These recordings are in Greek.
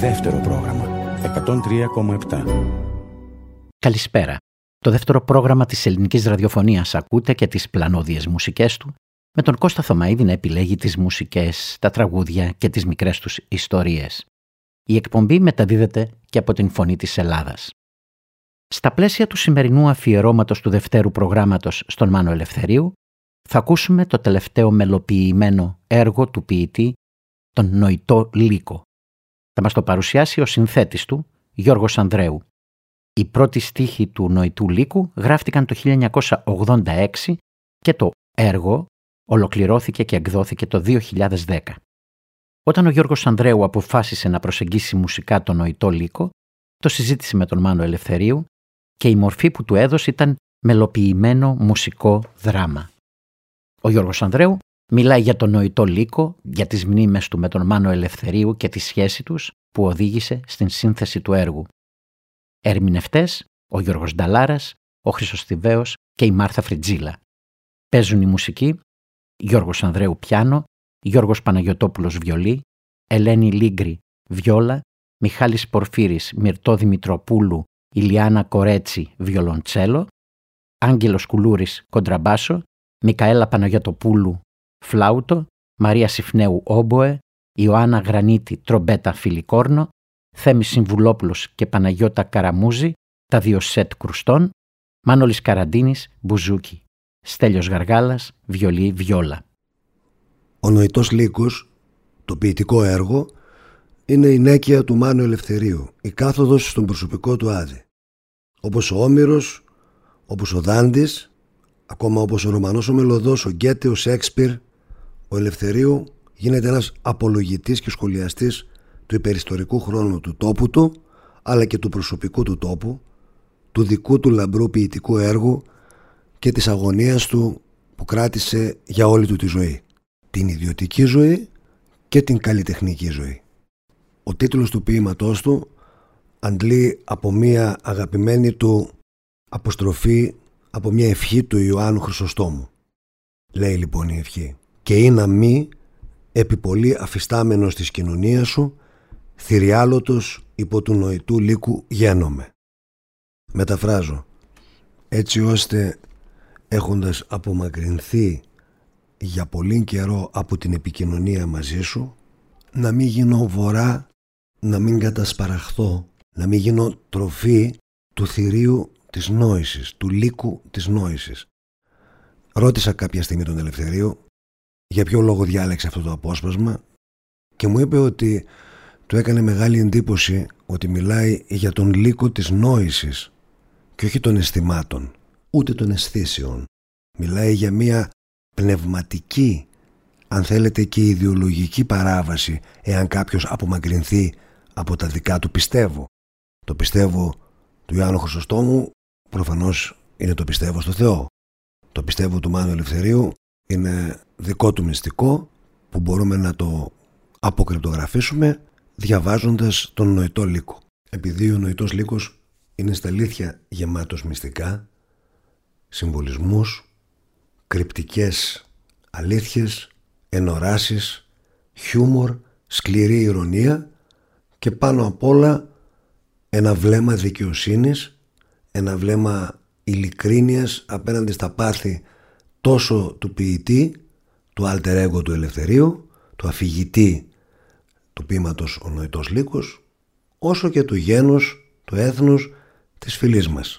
Δεύτερο πρόγραμμα 103,7. Καλησπέρα. Το δεύτερο πρόγραμμα της ελληνικής ραδιοφωνίας ακούτε και τις πλανόδιες μουσικές του, με τον Κώστα Θωμαίδη να επιλέγει τις μουσικές, τα τραγούδια και τις μικρές τους ιστορίες. Η εκπομπή μεταδίδεται και από την Φωνή της Ελλάδας. Στα πλαίσια του σημερινού αφιερώματος του δευτέρου προγράμματος στον Μάνο Ελευθερίου, θα ακούσουμε το τελευταίο μελοποιημένο έργο του ποιητή, τον Νοητό Λύκο. Θα μας το παρουσιάσει ο συνθέτης του, Γιώργος Ανδρέου. Οι πρώτοι στίχοι του Νοητού Λύκου γράφτηκαν το 1986 και το έργο ολοκληρώθηκε και εκδόθηκε το 2010. Όταν ο Γιώργος Ανδρέου αποφάσισε να προσεγγίσει μουσικά τον Νοητό Λύκο, το συζήτησε με τον Μάνο Ελευθερίου και η μορφή που του έδωσε ήταν μελοποιημένο μουσικό δράμα. Ο Γιώργος Ανδρέου μιλάει για τον Νοητό Λύκο, για τις μνήμες του με τον Μάνο Ελευθερίου και τη σχέση τους που οδήγησε στην σύνθεση του έργου. Ερμηνευτές, ο Γιώργος Νταλάρας, ο Χρυσοστιβαίος και η Μάρθα Φριτζίλα. Παίζουν η μουσική Γιώργος Ανδρέου πιάνο, Γιώργος Παναγιωτόπουλος βιολί, Ελένη Λίγκρη βιόλα, Μιχάλης Πορφύρης, Μυρτώ Δημητροπούλου, Ηλιάνα Κορέτσι βιολοντσέλο, Άγγελος Κουλούρης κοντραμπάσο, Μικαέλα Παναγιωτοπούλου φλάουτο, Μαρία Συφνέου όμποε, Ιωάννα Γρανίτη τρομπέτα φιλικόρνο, Θέμης Συμβουλόπουλος και Παναγιώτα Καραμούζη, τα δύο σετ κρουστών, Μάνολης Καραντίνης μπουζούκι, Στέλιος Γαργάλας βιολί βιόλα. Ο Νοητός Λύκος, το ποιητικό έργο, είναι η νέκεια του Μάνου Ελευθερίου, η κάθοδος στον προσωπικό του άδη. Όπως ο Όμηρος, όπως ο Δάντης, ακόμα όπως ο Ρωμανός ο Μελωδός, ο Γκέτε, ο Σέξπιρ, ο Ελευθερίου γίνεται ένας απολογητής και σχολιαστής του υπεριστορικού χρόνου του τόπου του, αλλά και του προσωπικού του τόπου, του δικού του λαμπρού ποιητικού έργου και της αγωνίας του που κράτησε για όλη του τη ζωή. Την ιδιωτική ζωή και την καλλιτεχνική ζωή. Ο τίτλος του ποίηματός του αντλεί από μια αγαπημένη του αποστροφή, από μια ευχή του Ιωάννου Χρυσοστόμου. Λέει λοιπόν η ευχή: «Και είναι μη επιπολή αφιστάμενος της κοινωνίας σου, θηριάλωτος υπό του Νοητού Λύκου γένομαι». Μεταφράζω: έτσι ώστε έχοντας απομακρυνθεί για πολύ καιρό από την επικοινωνία μαζί σου, να μην γίνω βορρά, να μην κατασπαραχθώ, να μην γίνω τροφή του θηρίου της νόησης, του λύκου της νόησης. Ρώτησα κάποια στιγμή τον Ελευθερίου για ποιο λόγο διάλεξε αυτό το απόσπασμα και μου είπε ότι του έκανε μεγάλη εντύπωση ότι μιλάει για τον λύκο της νόησης και όχι των αισθημάτων, ούτε των αισθήσεων. Μιλάει για μια πνευματική, αν θέλετε και ιδεολογική παράβαση, εάν κάποιος απομακρυνθεί από τα δικά του πιστεύω. Το πιστεύω του Ιωάννου Χρυσοστόμου προφανώς είναι το πιστεύω στο Θεό. Το πιστεύω του Μάνου Ελευθερίου είναι δικό του μυστικό που μπορούμε να το αποκρυπτογραφήσουμε διαβάζοντας τον Νοητό Λύκο. Επειδή ο Νοητός Λύκος είναι στα αλήθεια γεμάτος μυστικά, συμβολισμούς, κρυπτικές αλήθειες, ενοράσεις, χιούμορ, σκληρή ηρωνία και πάνω απ' όλα ένα βλέμμα δικαιοσύνης, ένα βλέμμα ειλικρίνειας απέναντι στα πάθη τόσο του ποιητή, του alter ego του Ελευθερίου, του αφηγητή του ποίηματος ο Νοητός Λύκος, όσο και του γένους, του έθνους της φυλής μας.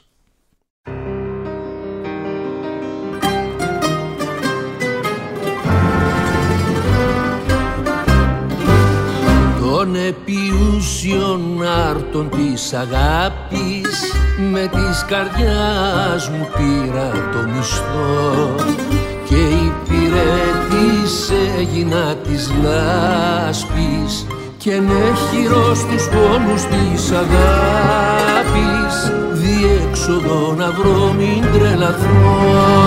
Των επιούσιων άρτων της αγάπης με της καρδιάς μου πήρα το μισθό και υπηρέτησε έγινα της λάσπης και νέχυρο στους πόνους της αγάπης διέξοδο να βρω μην τρελαθώ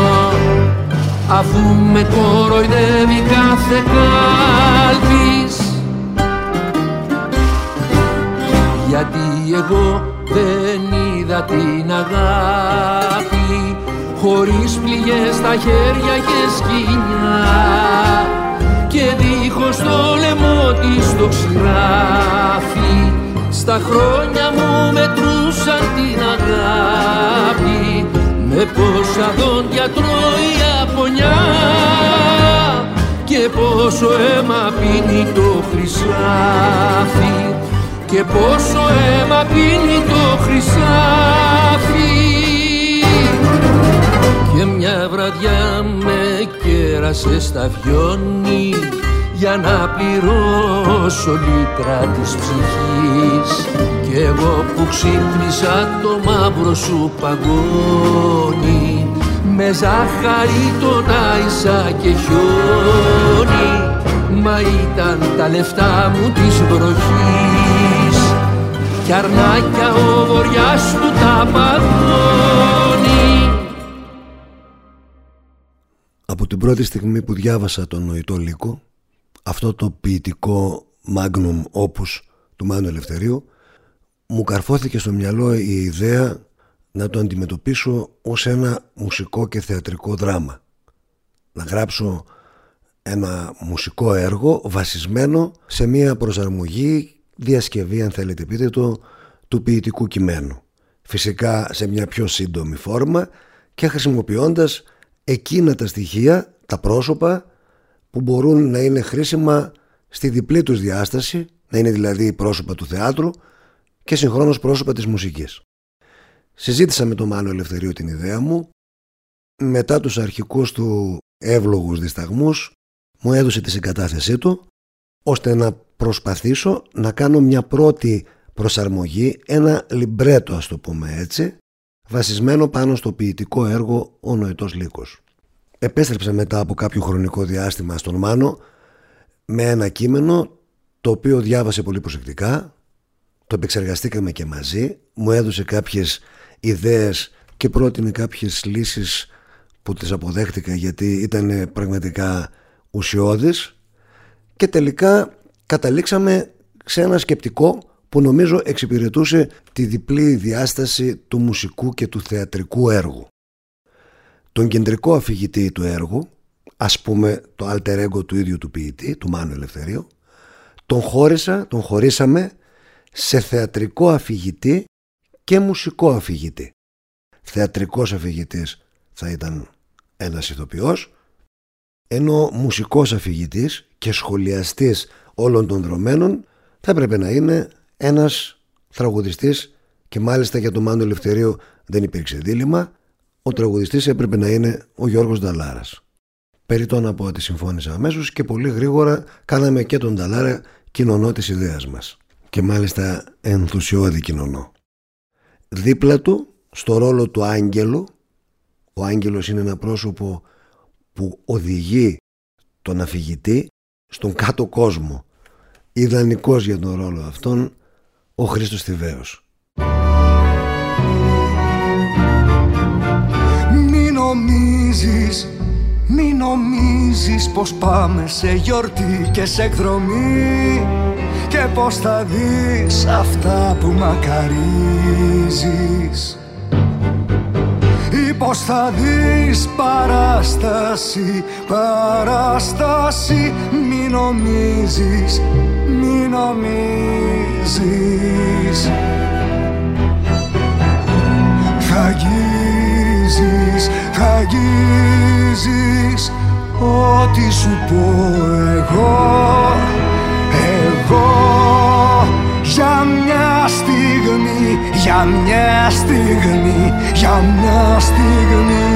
αφού με κοροϊδεύει κάθε κάλπης γιατί εγώ δεν είδα την αγάπη χωρίς πληγές στα χέρια και σκοινιά και δίχως το λαιμό της το ξηράφι στα χρόνια μου μετρούσαν την αγάπη, με πόσα δόντια τρώει απονιά και πόσο αίμα πίνει το χρυσάφι, και πόσο αίμα πίνει το χρυσάφι. Και μια βραδιά με κέρασε στα βιόνι για να πληρώσω λίτρα της ψυχής, κι εγώ που ξύπνησα το μαύρο σου παγόνι, με ζάχαρη τον άισα και χιόνι, μα ήταν τα λεφτά μου της βροχής κι αρνάκια ο βοριάς του τα παγώνει. Από την πρώτη στιγμή που διάβασα τον Νοητό Λύκο, αυτό το ποιητικό magnum opus του Μάνου Ελευθερίου, μου καρφώθηκε στο μυαλό η ιδέα να το αντιμετωπίσω ως ένα μουσικό και θεατρικό δράμα. Να γράψω ένα μουσικό έργο βασισμένο σε μια προσαρμογή, διασκευή αν θέλετε πείτε το, του ποιητικού κειμένου. Φυσικά σε μια πιο σύντομη φόρμα και χρησιμοποιώντας εκείνα τα στοιχεία, τα πρόσωπα που μπορούν να είναι χρήσιμα στη διπλή τους διάσταση, να είναι δηλαδή πρόσωπα του θεάτρου και συγχρόνως πρόσωπα της μουσικής. Συζήτησα με τον Μάνο Ελευθερίου την ιδέα μου. Μετά τους αρχικούς του εύλογους δισταγμούς μου έδωσε τη συγκατάθεσή του, ώστε να προσπαθήσω να κάνω μια πρώτη προσαρμογή, ένα λιμπρέτο ας το πούμε έτσι, βασισμένο πάνω στο ποιητικό έργο «Ο Νοητός Λύκος». Επέστρεψα μετά από κάποιο χρονικό διάστημα στον Μάνο με ένα κείμενο το οποίο διάβασε πολύ προσεκτικά, το επεξεργαστήκαμε και μαζί, μου έδωσε κάποιες ιδέες και πρότεινε κάποιες λύσεις που τις αποδέχτηκα γιατί ήταν πραγματικά ουσιώδεις και τελικά καταλήξαμε σε ένα σκεπτικό που νομίζω εξυπηρετούσε τη διπλή διάσταση του μουσικού και του θεατρικού έργου. Τον κεντρικό αφηγητή του έργου, ας πούμε το alter ego του ίδιου του ποιητή, του Μάνου Ελευθερίου, τον χωρίσαμε σε θεατρικό αφηγητή και μουσικό αφηγητή. Θεατρικός αφηγητής θα ήταν ένας ηθοποιός, ενώ μουσικός αφηγητής και σχολιαστής όλων των δρομένων θα έπρεπε να είναι ένας τραγουδιστής, και μάλιστα για τον Μάνο Ελευθερίου δεν υπήρξε δίλημμα, ο τραγουδιστής έπρεπε να είναι ο Γιώργος Νταλάρας. Περιττό να πω ότι συμφώνησα αμέσως και πολύ γρήγορα κάναμε και τον Νταλάρα κοινωνό της ιδέας μας, και μάλιστα ενθουσιώδη κοινωνό. Δίπλα του, στο ρόλο του Άγγελου, ο Άγγελος είναι ένα πρόσωπο που οδηγεί τον αφηγητή στον κάτω κόσμο. Ιδανικός για τον ρόλο αυτόν ο Χρήστος Θηβαίος. Μην νομίζεις πως πάμε σε γιορτή και σε εκδρομή και πως θα δεις αυτά που μακαρίζεις ή πως θα δεις παράσταση. Μην νομίζεις θα αγγίζεις ό,τι σου πω εγώ για μια στιγμή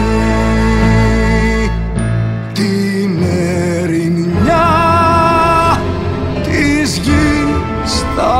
την ερημιά της γης θα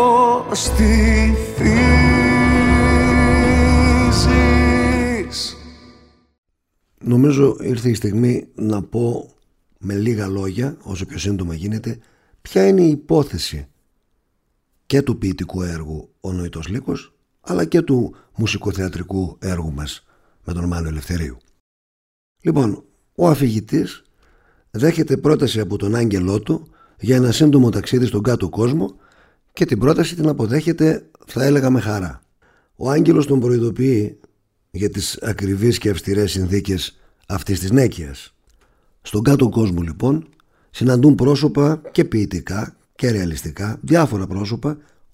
αποστηθείς. Νομίζω ήρθε η στιγμή να πω με λίγα λόγια, όσο πιο σύντομα γίνεται, ποια είναι η υπόθεση και του ποιητικού έργου «Ο Νοητός Λύκος», αλλά και του μουσικοθεατρικού έργου μας με τον Μάνο Ελευθερίου. Λοιπόν, ο αφηγητής δέχεται πρόταση από τον άγγελό του για ένα σύντομο ταξίδι στον κάτω κόσμο και την πρόταση την αποδέχεται, θα έλεγα, με χαρά. Ο άγγελος τον προειδοποιεί για τις ακριβείς και αυστηρές συνθήκες αυτής της νέκειας. Στον κάτω κόσμο λοιπόν συναντούν πρόσωπα και ποιητικά και ρεαλιστικά, διάφορα πρόσωπα,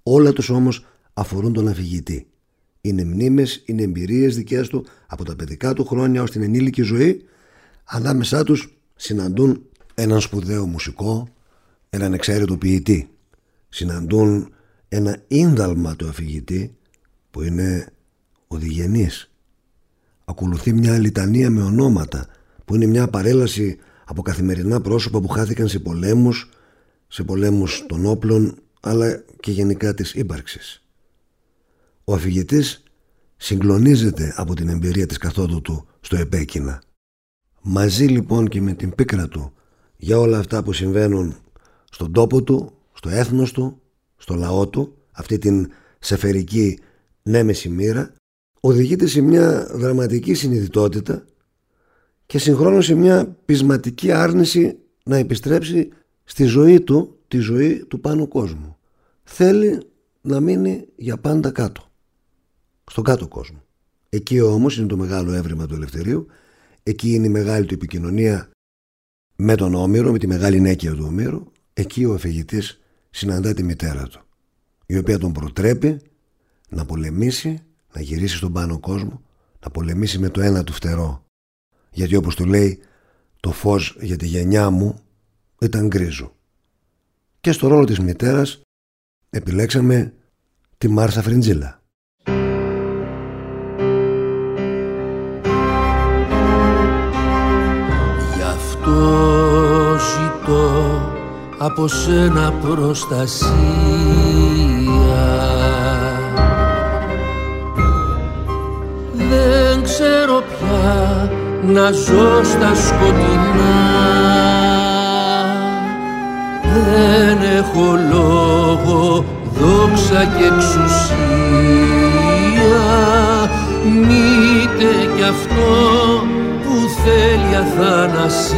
Όλα τους όμως αφορούν τον αφηγητή. Είναι μνήμες, είναι εμπειρίες δικές του από τα παιδικά του χρόνια ως την ενήλικη ζωή. Ανάμεσά τους συναντούν έναν σπουδαίο μουσικό, έναν εξαίρετο ποιητή. Συναντούν ένα ίνδαλμα του αφηγητή που είναι ο Διγενής. Ακολουθεί μια λιτανία με ονόματα που είναι μια παρέλαση από καθημερινά πρόσωπα που χάθηκαν σε πολέμους των όπλων αλλά και γενικά της ύπαρξης. Ο αφηγητής συγκλονίζεται από την εμπειρία της καθόδου του στο επέκεινα. Μαζί λοιπόν και με την πίκρα του για όλα αυτά που συμβαίνουν στον τόπο του, στο έθνος του, στο λαό του, αυτή την σεφερική νέμεση μοίρα, οδηγείται σε μια δραματική συνειδητότητα και συγχρόνως σε μια πεισματική άρνηση να επιστρέψει στη ζωή του, τη ζωή του πάνω κόσμου. Θέλει να μείνει για πάντα κάτω, στον κάτω κόσμο. Εκεί όμως είναι το μεγάλο έβριμα του Ελευθερίου, εκεί είναι η μεγάλη του επικοινωνία με τον Όμηρο, με τη μεγάλη νέκεια του Ομήρου. Εκεί ο αφηγητής συναντά τη μητέρα του, η οποία τον προτρέπει να πολεμήσει, να γυρίσει στον πάνω κόσμο, να πολεμήσει με το ένα του φτερό. Γιατί όπως του λέει, το φως για τη γενιά μου ήταν γκρίζο. Και στο ρόλο της μητέρας επιλέξαμε τη Μάρθα Φριντζίλα. Γι' αυτό ζητώ από σένα προστασία, δεν ξέρω πια να ζω στα σκοτεινά, δεν έχω λόγο, δόξα και εξουσία, μήτε κι αυτό που θέλει αθανασία,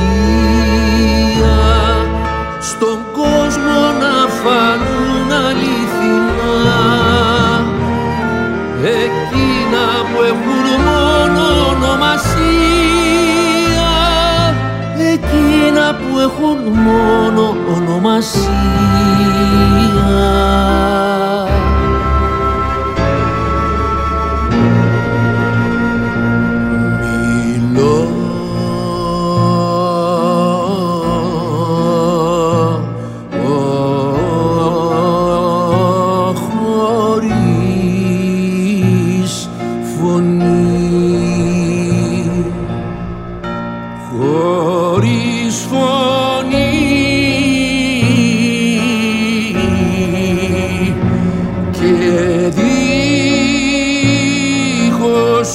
στον κόσμο να φανούν αληθινά εκείνα που έχουν μόνο ονομασία, εκείνα που έχουν μόνο ονομασία. Μιλώ χωρίς φωνή, χωρίς φωνή και δίχως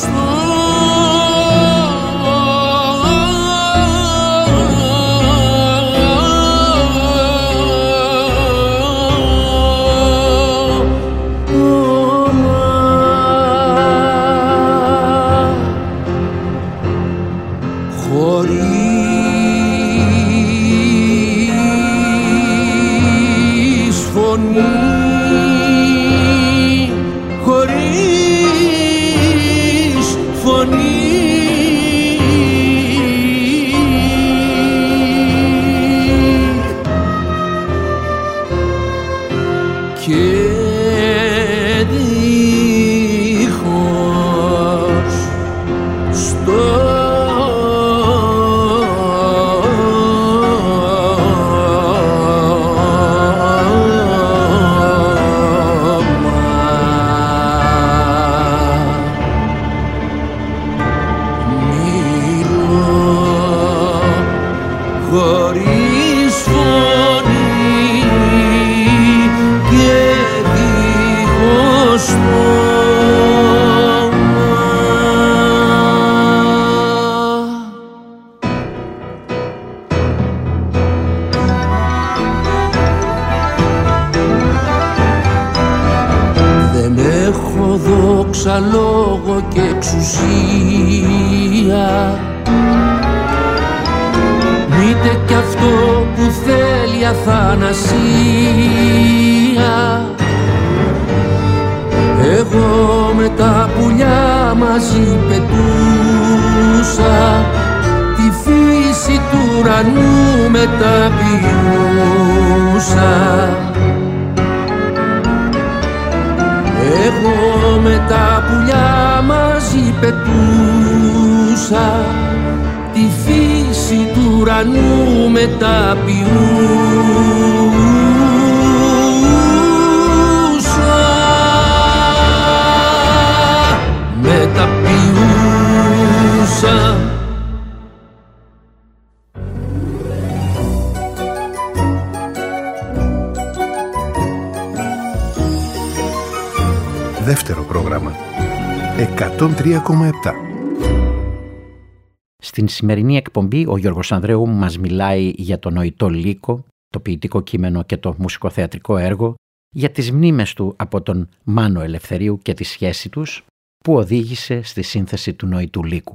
λόγο και εξουσία, μήτε κι αυτό που θέλει αθανασία, εγώ με τα πουλιά μαζί πετούσα, τη φύση του ουρανού μεταποιούσα. Εγώ με τα πουλιά μαζί πετούσα, τη φύση του ουρανού μεταποιούσα. Δεύτερο πρόγραμμα 103,7. Στην σημερινή εκπομπή ο Γιώργος Ανδρέου μας μιλάει για το νοητό λύκο, το ποιητικό κείμενο και το μουσικοθεατρικό έργο, για τις μνήμες του από τον Μάνο Ελευθερίου και τη σχέση τους που οδήγησε στη σύνθεση του νοητού λύκου.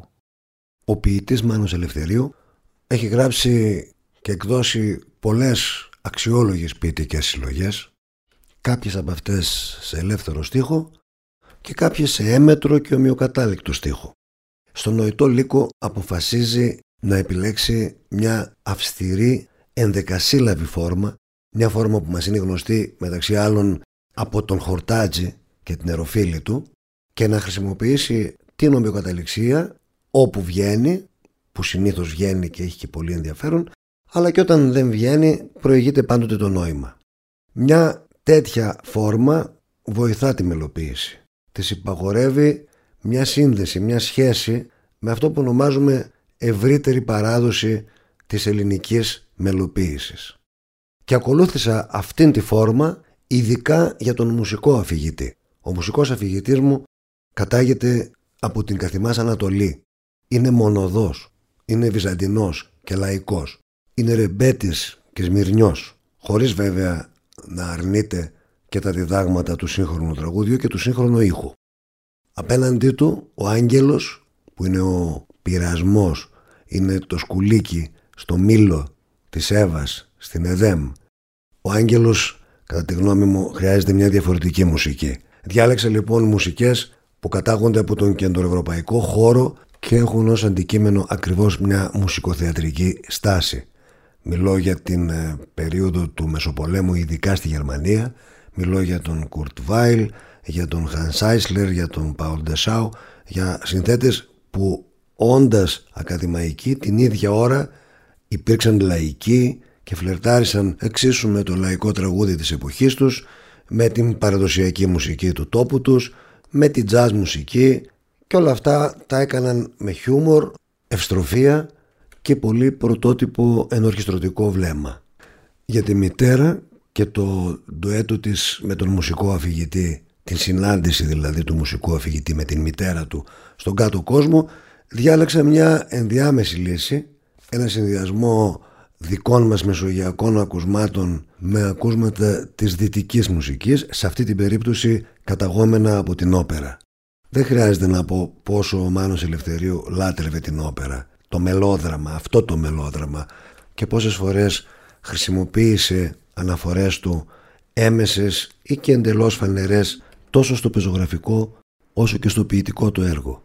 Ο ποιητής Μάνος Ελευθερίου έχει γράψει και εκδώσει πολλές αξιόλογες ποιητικές συλλογές, κάποιες από αυτές σε ελεύθερο στίχο και κάποιες σε έμετρο και ομοιοκατάληκτο στίχο. Στο νοητό λύκο αποφασίζει να επιλέξει μια αυστηρή ενδεκασύλλαβη φόρμα, μια φόρμα που μας είναι γνωστή μεταξύ άλλων από τον Χορτάτζη και την Εροφίλη του, και να χρησιμοποιήσει την ομοιοκαταληξία όπου βγαίνει, που συνήθως βγαίνει και έχει και πολύ ενδιαφέρον, αλλά και όταν δεν βγαίνει προηγείται πάντοτε το νόημα. Μια τέτοια φόρμα βοηθά τη μελοποίηση. Της υπαγορεύει μια σύνδεση, μια σχέση με αυτό που ονομάζουμε ευρύτερη παράδοση της ελληνικής μελοποίησης. Και ακολούθησα αυτήν τη φόρμα ειδικά για τον μουσικό αφηγητή. Ο μουσικός αφηγητής μου κατάγεται από την Καθημάς Ανατολή. Είναι μονοδός, είναι βυζαντινός και λαϊκός. Είναι ρεμπέτης και σμυρνιός, χωρίς βέβαια να αρνείται και τα διδάγματα του σύγχρονου τραγούδιου και του σύγχρονου ήχου. Απέναντί του ο άγγελος, που είναι ο πειρασμός, είναι το σκουλίκι στο μήλο της Εύας στην Εδέμ. Ο άγγελος, κατά τη γνώμη μου, χρειάζεται μια διαφορετική μουσική. Διάλεξα λοιπόν μουσικές που κατάγονται από τον κεντροευρωπαϊκό χώρο και έχουν ως αντικείμενο ακριβώς μια μουσικοθεατρική στάση. Μιλώ για την περίοδο του Μεσοπολέμου, ειδικά στη Γερμανία. Μιλώ για τον Κουρτ Βάιλ, για τον Χανς Άισλερ, για τον Πάουλ Ντεσάου, για συνθέτες που όντας ακαδημαϊκοί την ίδια ώρα υπήρξαν λαϊκοί και φλερτάρισαν εξίσου με το λαϊκό τραγούδι της εποχής τους, με την παραδοσιακή μουσική του τόπου τους, με την jazz μουσική, και όλα αυτά τα έκαναν με χιούμορ, ευστροφία και πολύ πρωτότυπο ενορχιστρωτικό βλέμμα. Για τη μητέρα και το ντουέτο της με τον μουσικό αφηγητή, την συνάντηση δηλαδή του μουσικού αφηγητή με την μητέρα του στον κάτω κόσμο, διάλεξα μια ενδιάμεση λύση, ένα συνδυασμό δικών μας μεσογειακών ακουσμάτων με ακούσματα της δυτικής μουσικής, σε αυτή την περίπτωση καταγόμενα από την όπερα. Δεν χρειάζεται να πω πόσο ο Μάνος Ελευθερίου λάτρευε την όπερα, το μελόδραμα, αυτό το μελόδραμα, και πόσες φορές χρησιμοποίησε αναφορές του έμεσες ή και εντελώς φανερές τόσο στο πεζογραφικό όσο και στο ποιητικό του έργο.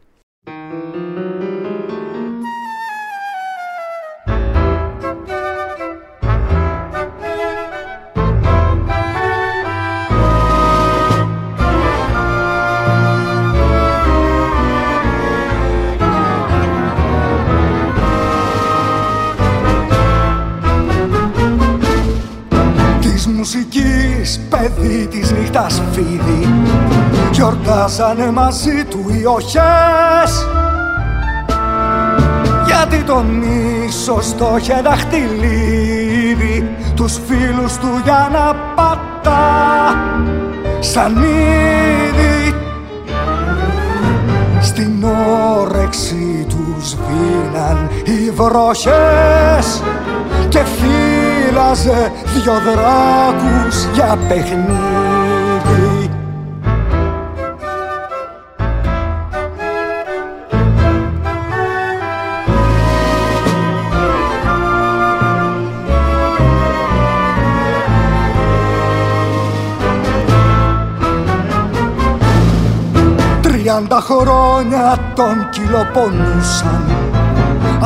Μουσικής παιδί της νύχτας φίδι, γιορτάζανε μαζί του οι οχές, γιατί το μίσος το είχε δαχτυλίδι τους φίλους του για να πατά σαν είδη. Στην όρεξη τους σβήναν οι βροχές και φύλαζε δυο δράκους για παιχνίδι. Τριάντα χρόνια τον κυλοπονούσαν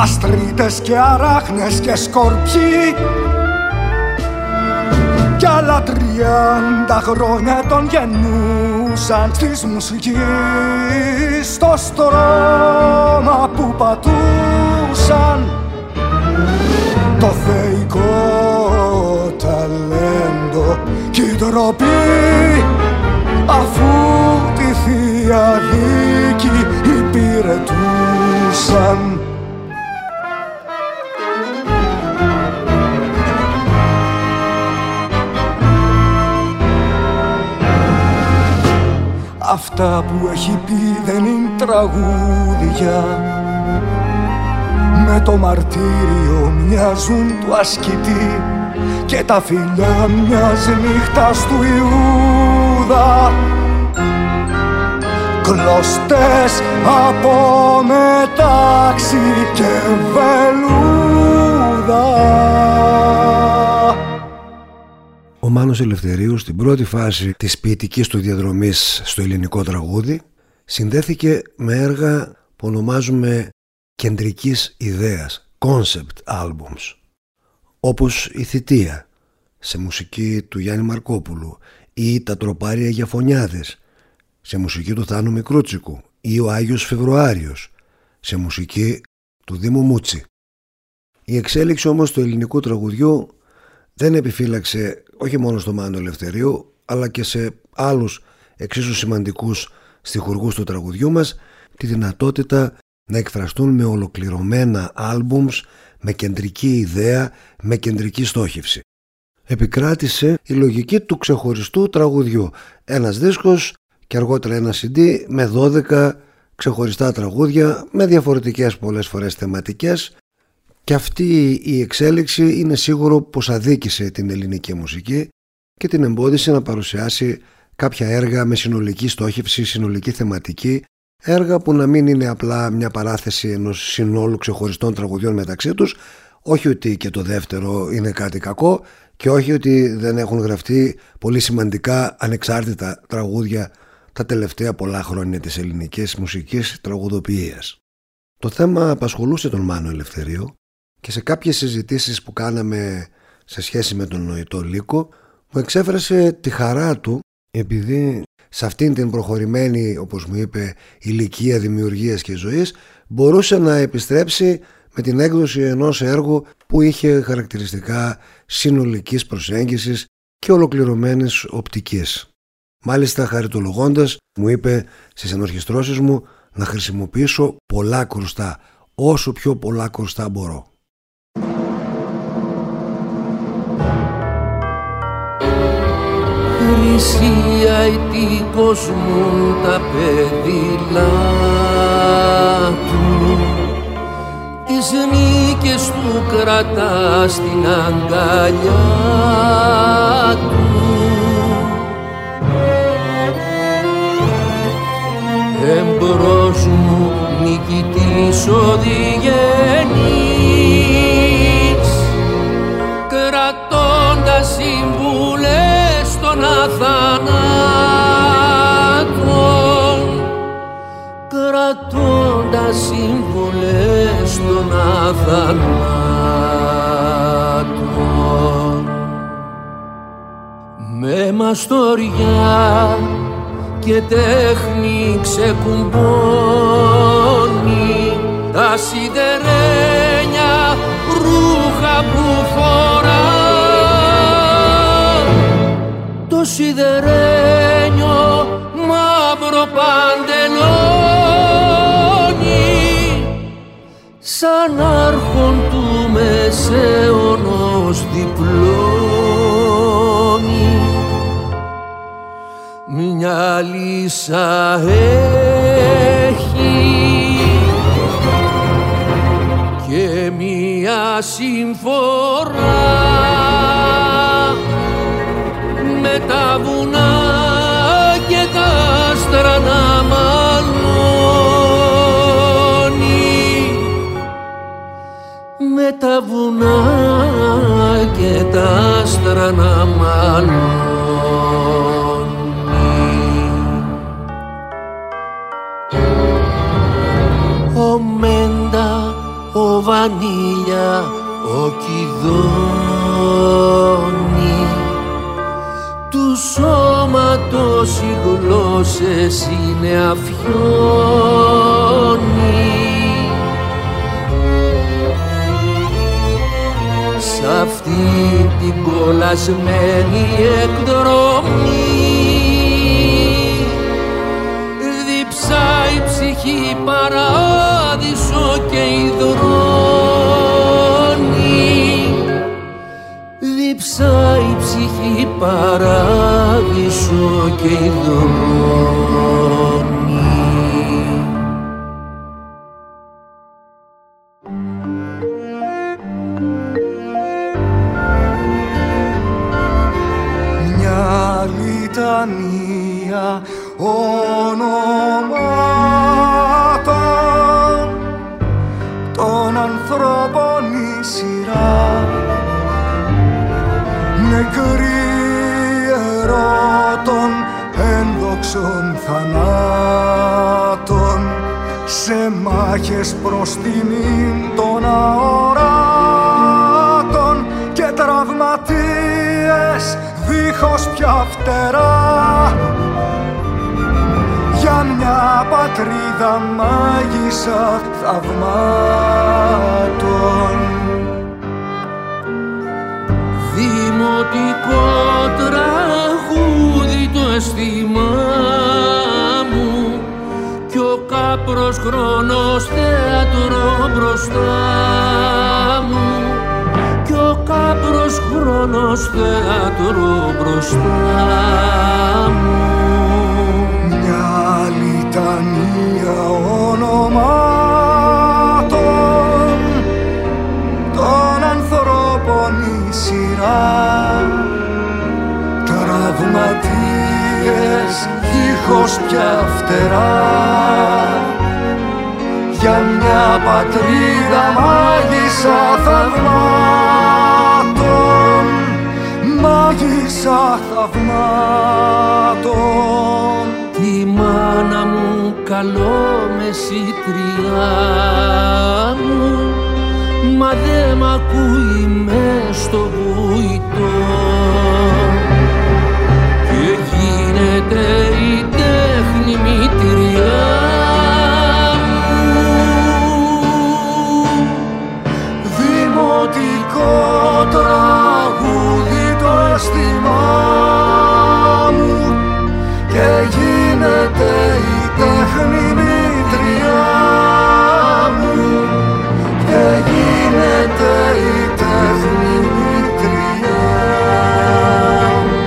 αστρίτες και αράχνες και σκορπιοί, κι άλλα Τα 30 χρόνια τον γεννούσαν στις μουσικής, στο στρώμα που πατούσαν. Το θεϊκό ταλέντο κι η ντροπή, αφού τη Θεία Δίκη υπηρετούσαν. Αυτά που έχει πει δεν είναι τραγούδια, με το μαρτύριο μοιάζουν του ασκητή και τα φιλιά μιας νύχτας του Ιούδα. Κλωστές από μετάξι και βελούδα. Ο Μάνος Ελευθερίου στην πρώτη φάση της ποιητικής του διαδρομής στο ελληνικό τραγούδι συνδέθηκε με έργα που ονομάζουμε κεντρικής ιδέας, concept albums, όπως η Θητεία σε μουσική του Γιάννη Μαρκόπουλου ή τα Τροπάρια για Φωνιάδες σε μουσική του Θάνου Μικρούτσικου ή ο Άγιος Φεβρουάριος σε μουσική του Δήμου Μούτσι. Η εξέλιξη όμως του ελληνικού τραγουδιού δεν επιφύλαξε όχι μόνο στο Μάνο Ελευθερίου αλλά και σε άλλους εξίσου σημαντικούς στιχουργούς του τραγουδιού μας τη δυνατότητα να εκφραστούν με ολοκληρωμένα άλμπουμς, με κεντρική ιδέα, με κεντρική στόχευση. Επικράτησε η λογική του ξεχωριστού τραγουδιού. Ένας δίσκος και αργότερα ένα CD με 12 ξεχωριστά τραγούδια με διαφορετικές πολλές φορές θεματικές, και αυτή η εξέλιξη είναι σίγουρο πως αδίκησε την ελληνική μουσική και την εμπόδισε να παρουσιάσει κάποια έργα με συνολική στόχευση, συνολική θεματική, έργα που να μην είναι απλά μια παράθεση ενός συνόλου ξεχωριστών τραγουδιών μεταξύ τους, όχι ότι και το δεύτερο είναι κάτι κακό και όχι ότι δεν έχουν γραφτεί πολύ σημαντικά ανεξάρτητα τραγούδια τα τελευταία πολλά χρόνια της ελληνικής μουσικής τραγουδοποιίας. Το θέμα απασχολούσε τον Μάνο Ελευθερίου και σε κάποιες συζητήσεις που κάναμε σε σχέση με τον νοητό Λύκο μου εξέφρασε τη χαρά του επειδή σε αυτήν την προχωρημένη, όπως μου είπε, ηλικία δημιουργίας και ζωής μπορούσε να επιστρέψει με την έκδοση ενός έργου που είχε χαρακτηριστικά συνολικής προσέγγισης και ολοκληρωμένης οπτικής. Μάλιστα, χαριτολογώντας, μου είπε στις ενορχιστρώσεις μου να χρησιμοποιήσω πολλά κρουστά, όσο πιο πολλά κρουστά μπορώ. Χρυσία η κόσμου τα πεδιλά του, τις νίκες του κρατά στην αγκαλιά του. Εμπρός μου νικητής οδηγενής, κρατώντας συμβουλές των αθανάτων, κρατώντας συμβουλές των αθανάτων. Με μαστοριά και τέχνη ξεκουμπώνει τα σιδερένια ρούχα που φορά, το σιδερένιο μαύρο παντελόνι, σαν άρχον του μεσαίωνος διπλώνει. Μια λύσα έχει και μια συμφορά, με τα βουνά και τα άστρα να μαλώνει, με τα βουνά και τα άστρα να μαλώνει. Ο μέντα, ο βανίλια, ο κιδώνη, σε συννεαφιώνει. Σ' αυτή την κολλασμένη εκδρομή διψάει η ψυχή παράδεισο και υδρώνει. Διψάει η ψυχή παράδεισο και υδρώνει. Μια λιτανία ονομάτων των ανθρώπων η σειρά, νεκροί ερώτων ένδοξων θανάτων, σε μάχες προς τιμήν των αοράτων και τραυματίες δίχως πια φτερά, για μια πατρίδα μάγισσα θαυμάτων. Δημοτικό τραγούδι το αίσθημά μου κι ο κάπρος χρόνος θέατρο μπροστά μου, κι ο κάπρος χρόνος θέατρο μπροστά μου. Μια λιτανία ονομάτων των ανθρώπων η σειρά, τραυματίες δίχως πια φτερά, για μια πατρίδα μάγισσα θαυμάτων, μάγισσα θαυμάτων. Τη μάνα μου καλό μεσήτριά μου, μα δε μ' ακούει μες στο βουητό και γίνεται η τέχνη μητριά μου. Δημοτικό τραγούδι το αίσθημά μου και γίνεται η τέχνη μητριά μου, και γίνεται η τέχνη μητριά μου.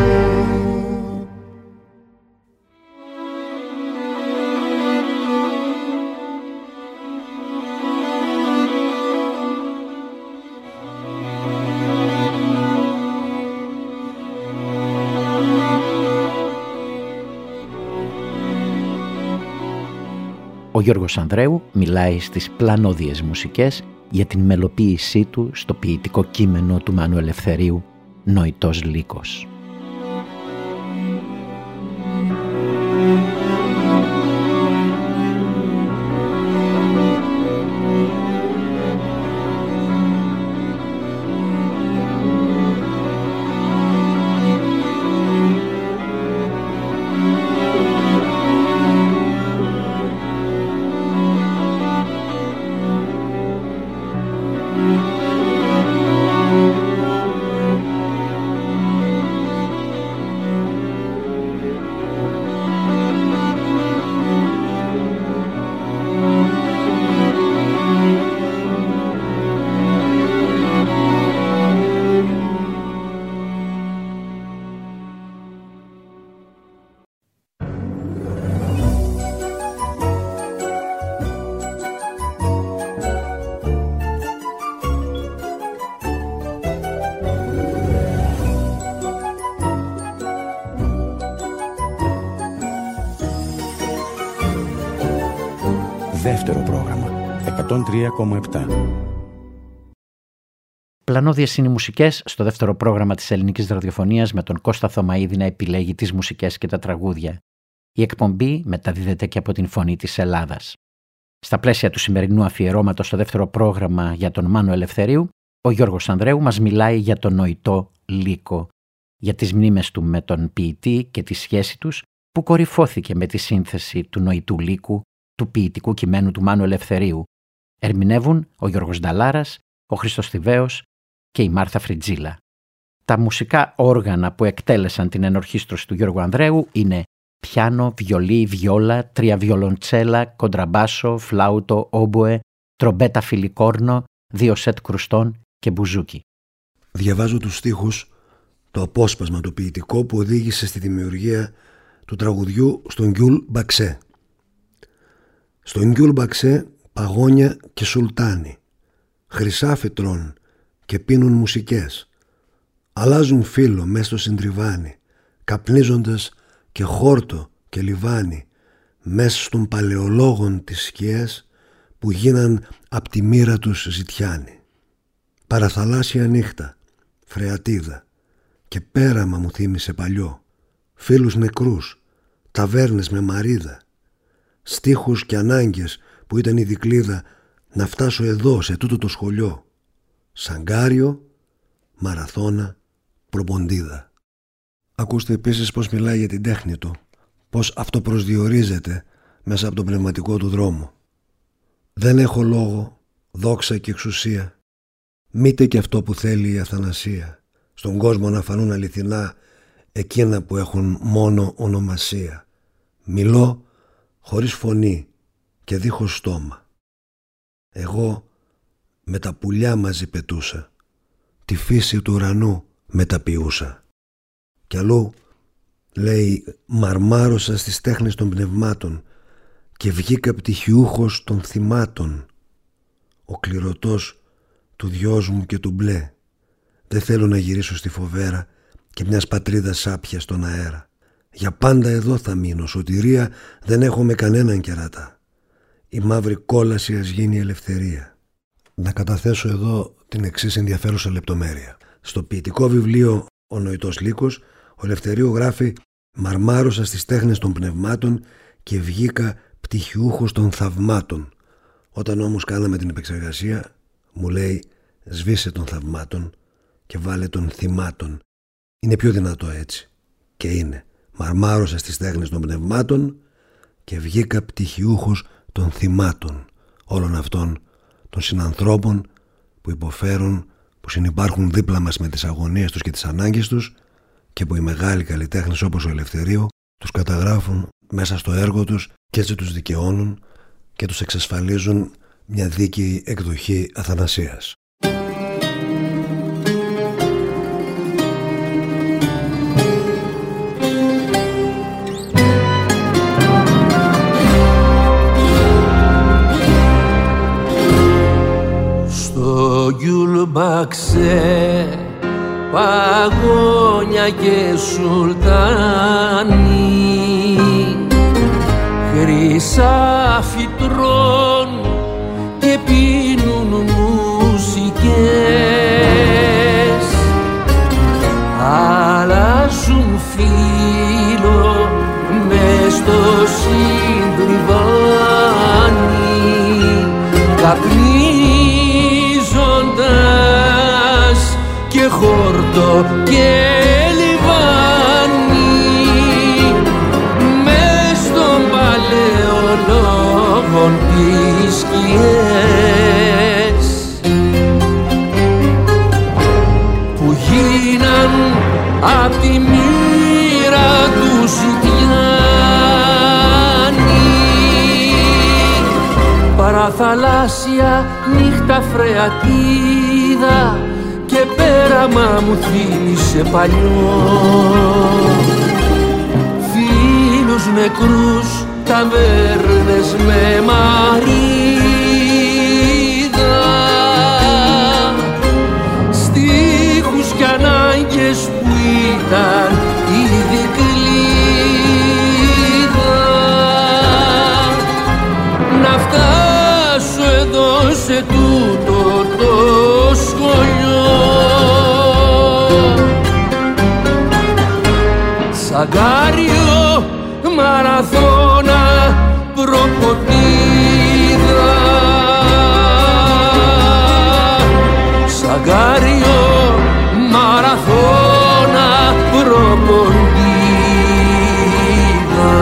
Ο Γιώργος Ανδρέου μιλάει στις πλανόδιες μουσικές για την μελοποίησή του στο ποιητικό κείμενο του Μάνου Ελευθερίου «Νοητός λύκος». Δεύτερο πρόγραμμα 103,7. Πλανόδιες είναι οι μουσικές στο δεύτερο πρόγραμμα της ελληνικής ραδιοφωνίας με τον Κώστα Θωμαίδη να επιλέγει τις μουσικές και τα τραγούδια. Η εκπομπή μεταδίδεται και από την Φωνή της Ελλάδας. Στα πλαίσια του σημερινού αφιερώματος στο δεύτερο πρόγραμμα για τον Μάνο Ελευθερίου, ο Γιώργος Ανδρέου μας μιλάει για τον νοητό λύκο, για τις μνήμες του με τον ποιητή και τη σχέση τους που κορυφώθηκε με τη σύνθεση του νοητού λύκου, του ποιητικού κειμένου του Μάνου Ελευθερίου. Ερμηνεύουν ο Γιώργος Νταλάρας, ο Χρήστος Θηβαίος και η Μάρθα Φριτζίλα. Τα μουσικά όργανα που εκτέλεσαν την ενορχήστρωση του Γιώργου Ανδρέου είναι πιάνο, βιολί, βιόλα, τρία βιολοντσέλα, κοντραμπάσο, φλάουτο, όμποε, τρομπέτα φιλικόρνο, 2 σετ κρουστών και μπουζούκι. Διαβάζω τους στίχους, το απόσπασμα το ποιητικό που οδήγησε στη δημιουργία του τραγουδιού στον Γκιούλ Μπαξέ. Στον Γκιούλ Μπαξέ παγόνια και σουλτάνι, χρυσάφι τρών και πίνουν μουσικές, αλλάζουν φύλλο μες στο συντριβάνι, καπνίζοντας και χόρτο και λιβάνι, μες στον παλαιολόγων τις σκιές που γίναν απ' τη μοίρα τους ζητιάνι. Παραθαλάσσια νύχτα, φρεατίδα και πέραμα μου θύμισε παλιό, φίλους νεκρούς, ταβέρνες με μαρίδα, στίχους και ανάγκες που ήταν η δικλίδα να φτάσω εδώ σε τούτο το σχολείο, σαγκάριο, μαραθώνα, προποντίδα. Ακούστε επίσης πως μιλάει για την τέχνη του, πως αυτοπροσδιορίζεται μέσα από τον πνευματικό του δρόμο. Δεν έχω λόγο, δόξα και εξουσία, μήτε και αυτό που θέλει η αθανασία, στον κόσμο να φανούν αληθινά εκείνα που έχουν μόνο ονομασία. Μιλώ χωρίς φωνή και δίχως στόμα. Εγώ με τα πουλιά μαζί πετούσα, τη φύση του ουρανού μεταποιούσα. Κι αλλού λέει μαρμάρωσα στις τέχνες των πνευμάτων και βγήκα πτυχιούχος των θυμάτων, ο κληρωτός του δυος μου και του μπλε. Δεν θέλω να γυρίσω στη φοβέρα και μιας πατρίδας σάπια στον αέρα. Για πάντα εδώ θα μείνω, σωτηρία δεν έχω με κανέναν κερατά. Η μαύρη κόλαση ας γίνει ελευθερία. Να καταθέσω εδώ την εξής ενδιαφέρουσα λεπτομέρεια. Στο ποιητικό βιβλίο «Ο νοητός λύκος», ο Ελευθερίου γράφει «Μαρμάρωσα στις τέχνες των πνευμάτων και βγήκα πτυχιούχος των θαυμάτων». Όταν όμως κάναμε την επεξεργασία μου λέει «Σβήσε των θαυμάτων και βάλε των θυμάτων». Είναι πιο δυνατό έτσι. Και είναι «Μαρμάρωσα στις τέχνες των πνευμάτων και βγήκα πτυχιούχος των θυμάτων», όλων αυτών των συνανθρώπων που υποφέρουν, που συνυπάρχουν δίπλα μας με τις αγωνίες τους και τις ανάγκες τους και που οι μεγάλοι καλλιτέχνες όπως ο Ελευθερίου τους καταγράφουν μέσα στο έργο τους και έτσι τους δικαιώνουν και τους εξασφαλίζουν μια δίκαιη εκδοχή αθανασίας. Στο Γκιουλμπαξέ παγόνια και σουλτάνι, χρυσάφι τρών και πίνουν μουσικές, αλλάζουν φύλλο μες στο συντριβάνι, καπνίζοντας και χόρτο και λιβάνι, μες στον παλαιολόγων τις σκιές που γίναν απ' τη μοίρα του ζητιάνι. Παραθαλάσσια νύχτα φρεατίδα και πέραμα μου θύμισε παλιό, φίλους νεκρούς, ταβέρνες με μαρίδα, στίχους κι ανάγκες που ήταν η δικλίδα, να φτάσω εδώ σε τούτο το σχολείο, σαγκάριο, μαραθώνα, προποντίδα, σαγκάριο, μαραθώνα, προποντίδα.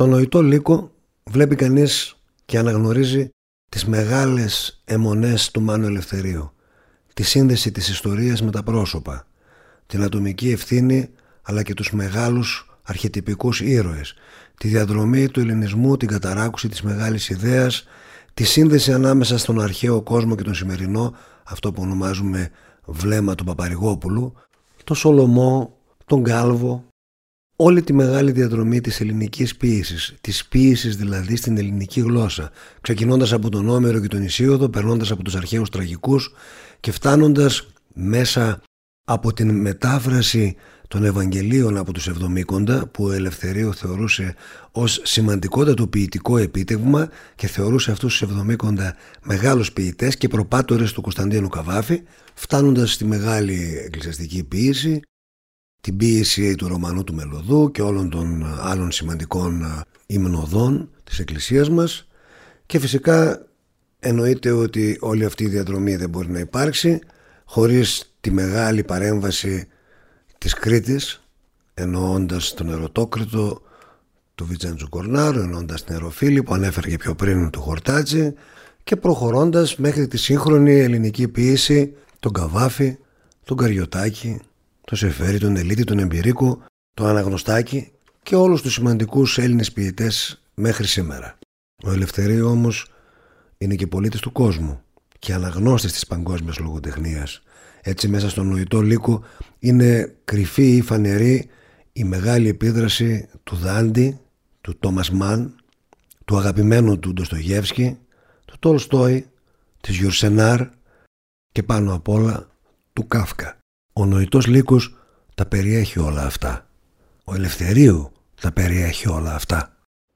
Στον νοητό λύκο βλέπει κανείς και αναγνωρίζει τις μεγάλες αιμονές του Μάνου Ελευθερίου, τη σύνδεση της ιστορίας με τα πρόσωπα, την ατομική ευθύνη αλλά και τους μεγάλους αρχετυπικούς ήρωες, τη διαδρομή του ελληνισμού, την καταράκωση της μεγάλης ιδέας, τη σύνδεση ανάμεσα στον αρχαίο κόσμο και τον σημερινό, αυτό που ονομάζουμε βλέμμα του Παπαρηγόπουλου, τον Σολομό, τον Κάλβο, όλη τη μεγάλη διαδρομή της ελληνικής ποίησης, της ποίησης δηλαδή στην ελληνική γλώσσα, ξεκινώντας από τον Όμηρο και τον Ησίοδο, περνώντας από τους αρχαίους τραγικούς και φτάνοντας μέσα από την μετάφραση των Ευαγγελίων από τους Εβδομήκοντα, που ο Ελευθερίου θεωρούσε ως σημαντικότατο ποιητικό επίτευγμα και θεωρούσε αυτούς τους Εβδομήκοντα μεγάλους ποιητές και προπάτορες του Κωνσταντίνου Καβάφη, φτάνοντας στη μεγάλη εκκλησιαστική ποίηση, την ποίηση του Ρωμανού του Μελωδού και όλων των άλλων σημαντικών υμνοδών της Εκκλησίας μας. Και φυσικά εννοείται ότι όλη αυτή η διαδρομή δεν μπορεί να υπάρξει χωρίς τη μεγάλη παρέμβαση της Κρήτης, εννοώντας τον Ερωτόκριτο του Βιτζέντζου Κορνάρου, εννοώντας την Εροφίλη που ανέφερε και πιο πριν του Χορτάτζη, και προχωρώντας μέχρι τη σύγχρονη ελληνική ποίηση, τον Καβάφη, τον Καριωτάκη, τον Σεφέρη, τον Ελίτη, τον Εμπειρίκο, τον Αναγνωστάκη και όλους τους σημαντικούς Έλληνες ποιητές μέχρι σήμερα. Ο Ελευθερίου όμως είναι και πολίτης του κόσμου και αναγνώστης της παγκόσμιας λογοτεχνίας. Έτσι μέσα στον νοητό λύκο είναι κρυφή ή φανερή η μεγάλη επίδραση του Δάντη, του Τόμας Μαν, του αγαπημένου του Ντοστογεύσκη, του Τολστόι, της Γιουρσενάρ και πάνω απ' όλα του Κάφκα. Ο νοητός λύκος τα περιέχει όλα αυτά. Ο Ελευθερίου τα περιέχει όλα αυτά.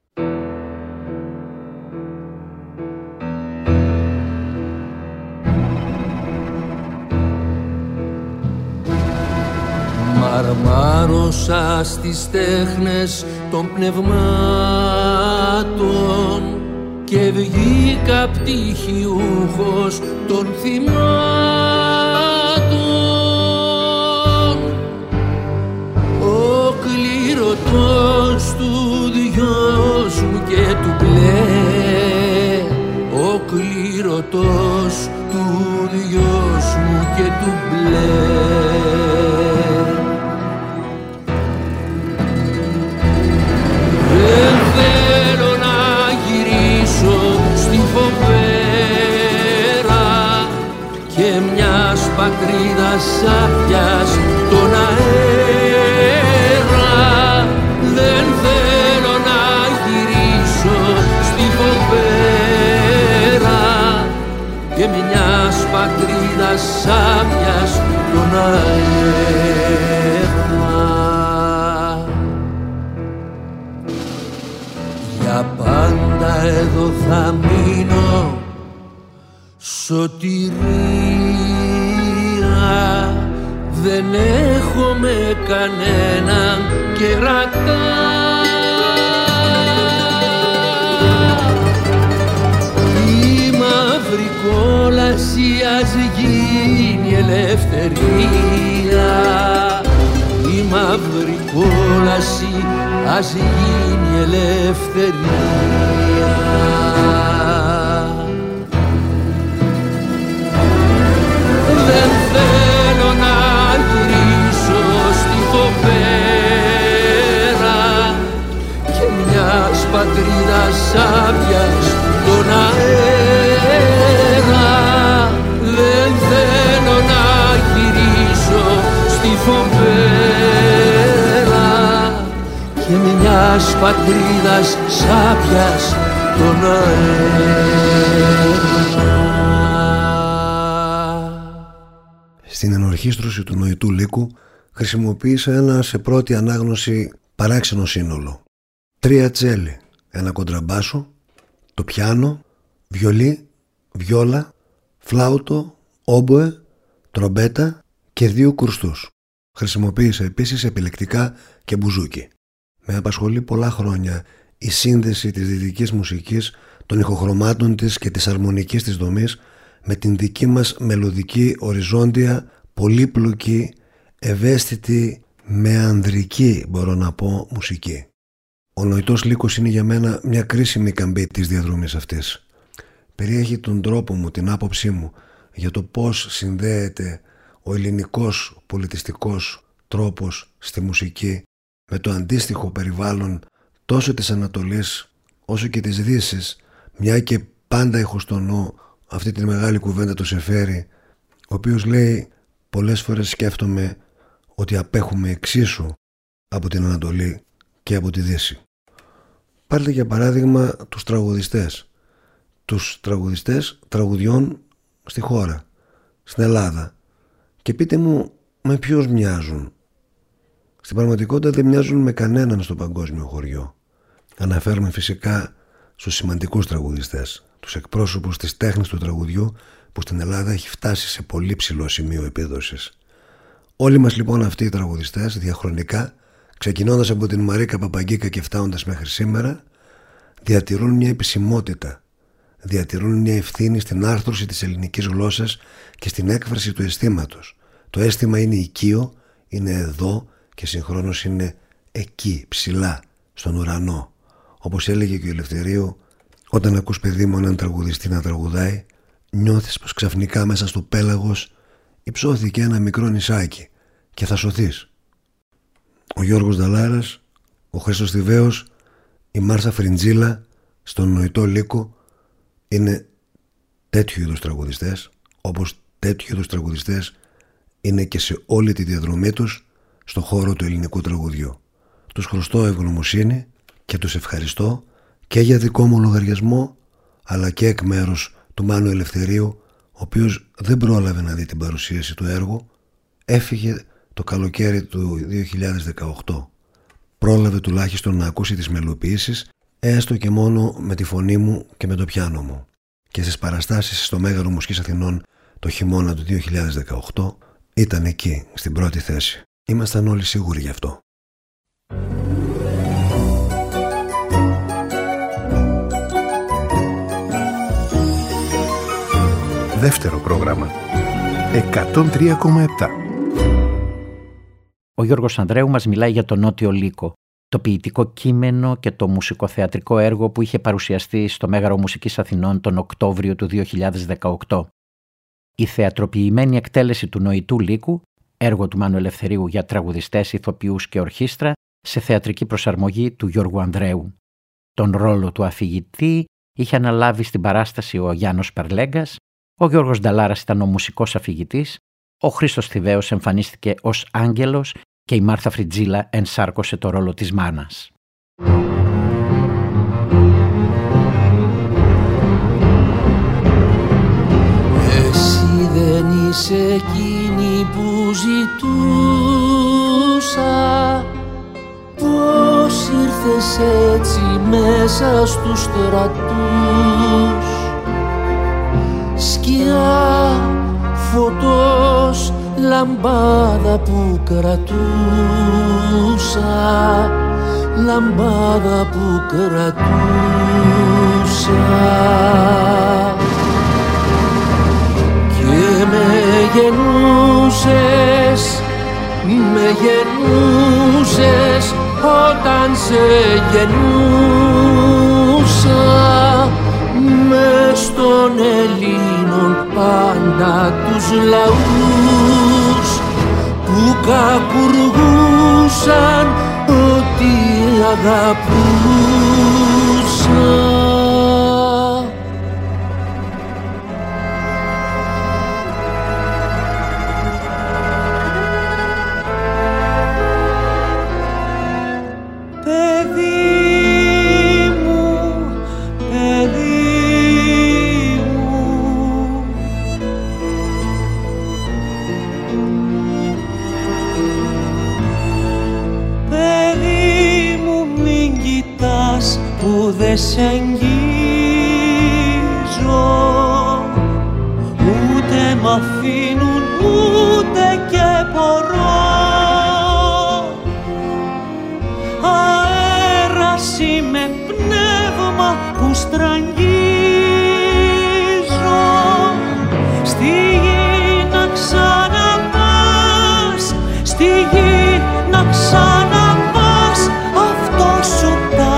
Μαρμάρωσα στις τέχνες των πνευμάτων και βγήκα πτυχιούχος των θυμάτων. Ο κλήρωτος του δυος μου και του μπλε, ο κλήρωτος του δυος μου και του μπλε. Πατρίδας σάπιας τον αέρα, δεν θέλω να γυρίσω στη φοβέρα και μιας πατρίδας σάπιας τον αέρα. Για πάντα εδώ θα μείνω σωτηρία, δεν έχω με κανέναν κερατά. Η μαύρη κόλαση ας γίνει ελευθερία, η μαύρη κόλαση ας γίνει ελευθερία. Δεν θέλω να γυρίσω στη φοβέρα και μιας πατρίδας σάπιας τον αέρα. Δεν θέλω να γυρίσω στη φοβέρα και μιας πατρίδας σάπιας τον αέρα. Στην ενορχήστρωση του νοητού λύκου χρησιμοποίησα ένα σε πρώτη ανάγνωση παράξενο σύνολο. 3 τσέλι, ένα κοντραμπάσο, το πιάνο, βιολί, βιόλα, φλάουτο, όμποε, τρομπέτα και 2 κουρστούς. Χρησιμοποίησα επίσης επιλεκτικά και μπουζούκι. Με απασχολεί πολλά χρόνια η σύνδεση της δυτικής μουσικής, των ηχοχρωμάτων της και της αρμονικής της δομής με την δική μας μελωδική, οριζόντια, πολύπλοκη, ευαίσθητη, με ανδρική μπορώ να πω μουσική. Ο νοητός λύκος είναι για μένα μια κρίσιμη καμπή της διαδρομής αυτής. Περιέχει τον τρόπο μου, την άποψή μου για το πώς συνδέεται ο ελληνικός πολιτιστικός τρόπος στη μουσική με το αντίστοιχο περιβάλλον τόσο της Ανατολής όσο και της Δύσης, μια και πάντα έχω στο νου αυτή τη μεγάλη κουβέντα του Σεφέρη, ο οποίος λέει πολλές φορές σκέφτομαι ότι απέχουμε εξίσου από την Ανατολή και από τη Δύση. Πάρτε για παράδειγμα τους τραγουδιστές. Τους τραγουδιστές τραγουδιών στη χώρα, στην Ελλάδα, και πείτε μου με ποιους μοιάζουν. Στην πραγματικότητα δεν μοιάζουν με κανέναν στο παγκόσμιο χωριό. Αναφέρουμε φυσικά στους σημαντικούς τραγουδιστές, τους εκπρόσωπους της τέχνης του τραγουδιού που στην Ελλάδα έχει φτάσει σε πολύ ψηλό σημείο επίδοσης. Όλοι μας λοιπόν αυτοί οι τραγουδιστές διαχρονικά, ξεκινώντας από την Μαρίκα Παπαγκίκα και φτάνοντας μέχρι σήμερα, διατηρούν μια επισημότητα, διατηρούν μια ευθύνη στην άρθρωση της ελληνικής γλώσσας και στην έκφραση του αισθήματος. Το αίσθημα είναι οικείο, είναι εδώ και συγχρόνως είναι εκεί, ψηλά, στον ουρανό. Όπως έλεγε και ο Ελευθερίου, όταν ακούς παιδί μου έναν τραγουδιστή να τραγουδάει, νιώθεις πως ξαφνικά μέσα στο πέλαγος υψώθηκε ένα μικρό νησάκι και θα σωθείς. Ο Γιώργος Νταλάρας, ο Χρήστος Θηβαίος, η Μάρθα Φριντζίλα στον νοητό λύκο είναι τέτοιου είδους τραγουδιστές, όπως τέτοιου είδους τραγουδιστές είναι και σε όλη τη διαδρομή τους στον χώρο του ελληνικού τραγουδιού. Τους χρωστώ ευγνωμοσύνη και τους ευχαριστώ και για δικό μου λογαριασμό, αλλά και εκ μέρους του Μάνου Ελευθερίου, ο οποίος δεν πρόλαβε να δει την παρουσίαση του έργου. Έφυγε το καλοκαίρι του 2018. Πρόλαβε τουλάχιστον να ακούσει τις μελοποιήσεις, έστω και μόνο με τη φωνή μου και με το πιάνο μου. Και στις παραστάσεις στο Μέγαρο Μουσικής Αθηνών το χειμώνα του 2018 ήταν εκεί, στην πρώτη θέση. Ήμασταν όλοι σίγουροι γι' αυτό. Δεύτερο πρόγραμμα 103,7. Ο Γιώργος Ανδρέου μας μιλάει για τον Νότιο Λύκο, το ποιητικό κείμενο και το μουσικοθεατρικό έργο που είχε παρουσιαστεί στο Μέγαρο Μουσικής Αθηνών τον Οκτώβριο του 2018. Η θεατροποιημένη εκτέλεση του Νοητού Λύκου, έργο του Μάνου Ελευθερίου για τραγουδιστές, ηθοποιούς και ορχήστρα, σε θεατρική προσαρμογή του Γιώργου Ανδρέου. Τον ρόλο του αφηγητή είχε αναλάβει στην παράσταση ο Γιάννος Παρλέγκας, ο Γιώργος Νταλάρας ήταν ο μουσικός αφηγητής, ο Χρήστος Θηβαίος εμφανίστηκε ως άγγελος και η Μάρθα Φριντζίλα ενσάρκωσε το ρόλο της μάνας. Εσύ δεν είσαι εκείνη που ζητούσα, πώς ήρθες έτσι μέσα στους στρατούς, σκιά φωτός, λαμπάδα που κρατούσα, λαμπάδα που κρατούσα, και με γεννούσες όταν σε γεννούσα, μες των Ελλήνων πάντα τους λαούς που κακουργούσαν ότι αγαπούσα. Σ' εγγύζω, ούτε μ' αφήνουν ούτε και μπορώ. Αέρας είμαι, πνεύμα που στραγγίζω, στη γη να ξαναπάς, στη γη να ξαναπάς, αυτό σου τα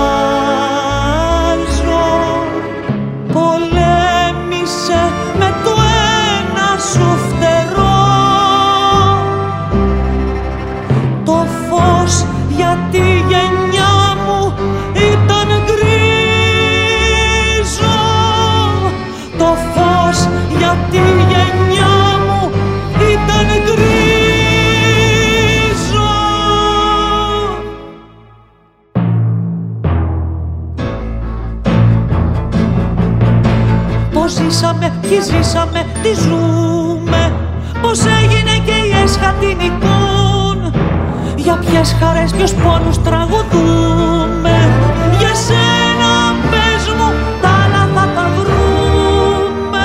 εκεί ζήσαμε, τι ζούμε, πως έγινε και η έσχα την εικόν. Για ποιες χαρές, ποιους πόνους τραγουδούμε. Για σένα πες μου, τα άλλα θα τα βρούμε.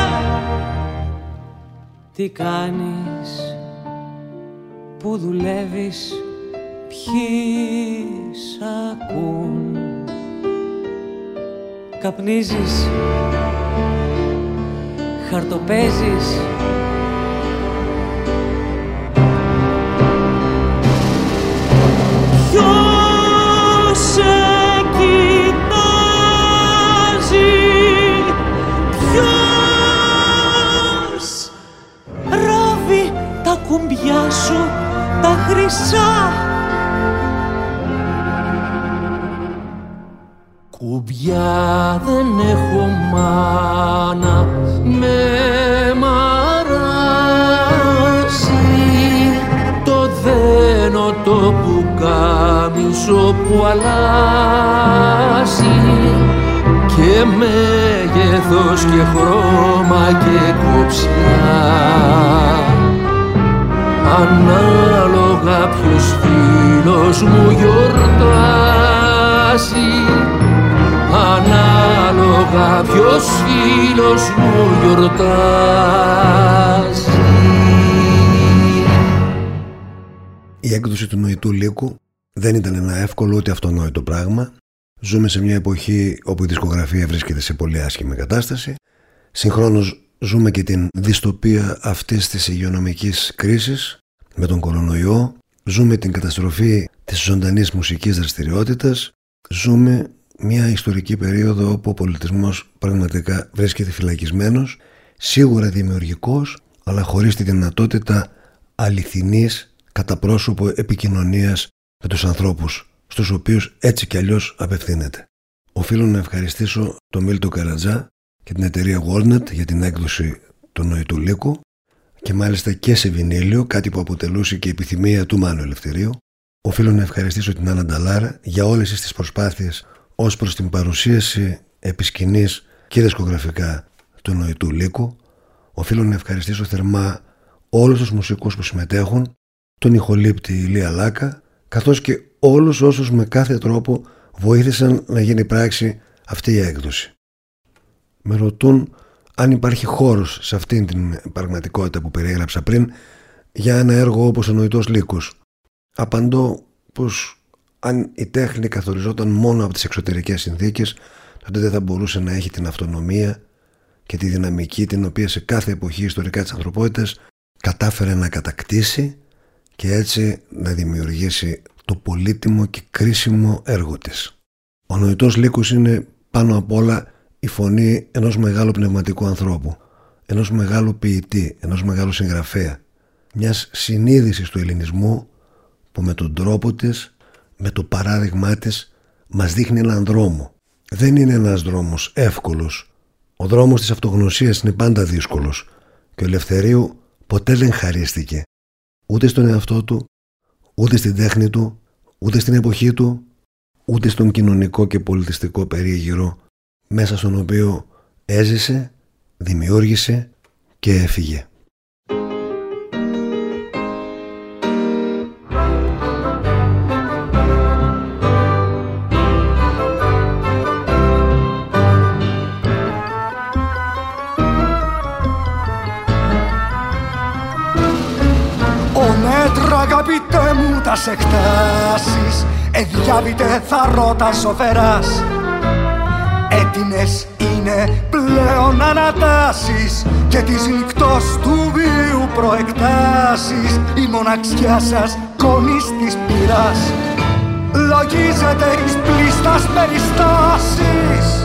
Τι κάνεις, που δουλεύεις, ποιοι σ' ακούν. Καπνίζεις, χαρτοπέζεις, ποιος σε κοιτάζει, ποιος ράβει τα κουμπιά σου τα χρυσά. Κουμπιά δεν έχω μάνα, με μαράζει. Το δένω το πουκάμισο που αλλάζει, και μέγεθος και χρώμα και κοψιά. Ανάλογα ποιος φίλος μου γιορτάζει, ανάλογα ποιος φίλος μου γιορτάζει. Η έκδοση του Νοητού Λύκου δεν ήταν ένα εύκολο ούτε αυτονόητο πράγμα. Ζούμε σε μια εποχή όπου η δισκογραφία βρίσκεται σε πολύ άσχημη κατάσταση. Συγχρόνως ζούμε και την δυστοπία αυτής της υγειονομικής κρίσης με τον κορονοϊό. Ζούμε την καταστροφή της ζωντανής μουσικής δραστηριότητας. Ζούμε μια ιστορική περίοδο όπου ο πολιτισμός πραγματικά βρίσκεται φυλακισμένος, σίγουρα δημιουργικός, αλλά χωρίς τη δυνατότητα αληθινής κατά πρόσωπο επικοινωνίας με τους ανθρώπους στους οποίους έτσι κι αλλιώς απευθύνεται. Οφείλω να ευχαριστήσω τον Μίλτο Καρατζά και την εταιρεία Warnet για την έκδοση του Νοητού Λύκου, και μάλιστα και σε βινίλιο, κάτι που αποτελούσε και επιθυμία του Μάνου Ελευθερίου. Οφείλω να ευχαριστήσω την Άννα Νταλάρα για όλες τις προσπάθειες ως προς την παρουσίαση επισκηνής και δισκογραφικά του Νοητού Λύκου. Οφείλω να ευχαριστήσω θερμά όλους τους μουσικούς που συμμετέχουν, τον ηχολήπτη Ηλία Λάκα, καθώς και όλους όσους με κάθε τρόπο βοήθησαν να γίνει πράξη αυτή η έκδοση. Με ρωτούν αν υπάρχει χώρος σε αυτήν την πραγματικότητα που περιέγραψα πριν για ένα έργο όπως ο Νοητός Λύκος. Απαντώ πως αν η τέχνη καθοριζόταν μόνο από τις εξωτερικές συνθήκες, τότε δεν θα μπορούσε να έχει την αυτονομία και τη δυναμική την οποία σε κάθε εποχή ιστορικά της ανθρωπότητας κατάφερε να κατακτήσει και έτσι να δημιουργήσει το πολύτιμο και κρίσιμο έργο της. Ο Νοητός Λύκος είναι πάνω απ' όλα η φωνή ενός μεγάλου πνευματικού ανθρώπου, ενός μεγάλου ποιητή, ενός μεγάλου συγγραφέα, μιας συνείδησης του ελληνισμού που με τον τρόπο της, με το παράδειγμά της μας δείχνει έναν δρόμο. Δεν είναι ένας δρόμος εύκολος. Ο δρόμος της αυτογνωσίας είναι πάντα δύσκολος και ο Ελευθερίου ποτέ δεν χαρίστηκε ούτε στον εαυτό του, ούτε στην τέχνη του, ούτε στην εποχή του, ούτε στον κοινωνικό και πολιτιστικό περίγυρο μέσα στον οποίο έζησε, δημιούργησε και έφυγε. Αγαπητέ μου τας εκτάσεις, εδιάβητε θα ρώτα σοφεράς. Έτοιμες είναι πλέον ανατάσεις και της νυχτός του βίου προεκτάσεις. Η μοναξιά σας κονείς της πυράς, λογίζεται εις πλήστας περιστάσεις.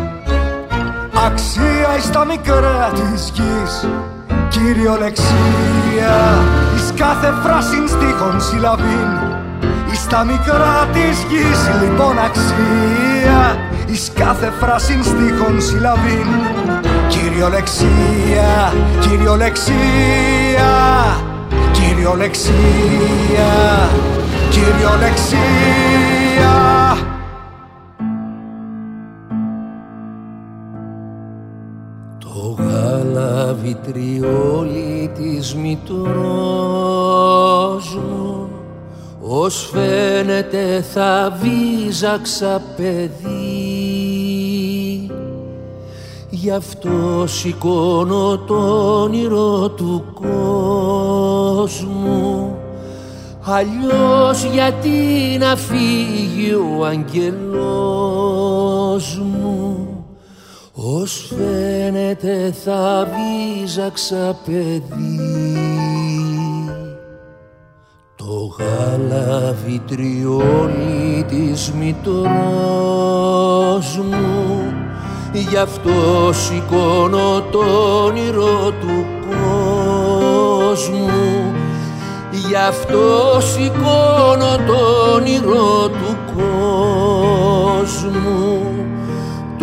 Αξία εις τα μικρά της γης, κυριολεξία εις κάθε φράσιν στίχων συλλαβήν. Εις τα μικρά της γης λοιπόν αξία εις κάθε φράσιν στίχων συλλαβήν. Κυριολεξία, κυριολεξία, κυριολεξία, κυριολεξία. Το βιτριόλι της μητρός μου, ως φαίνεται θα βίζαξα παιδί. Γι' αυτό σηκώνω το όνειρο του κόσμου, αλλιώς γιατί να φύγει ο αγγελός μου. Ως φαίνεται θα βίζαξα παιδί. Το γάλα βιτριόλι της μητρός μου, γι' αυτό σηκώνω το όνειρο του κόσμου. Γι' αυτό σηκώνω το όνειρο του κόσμου. Το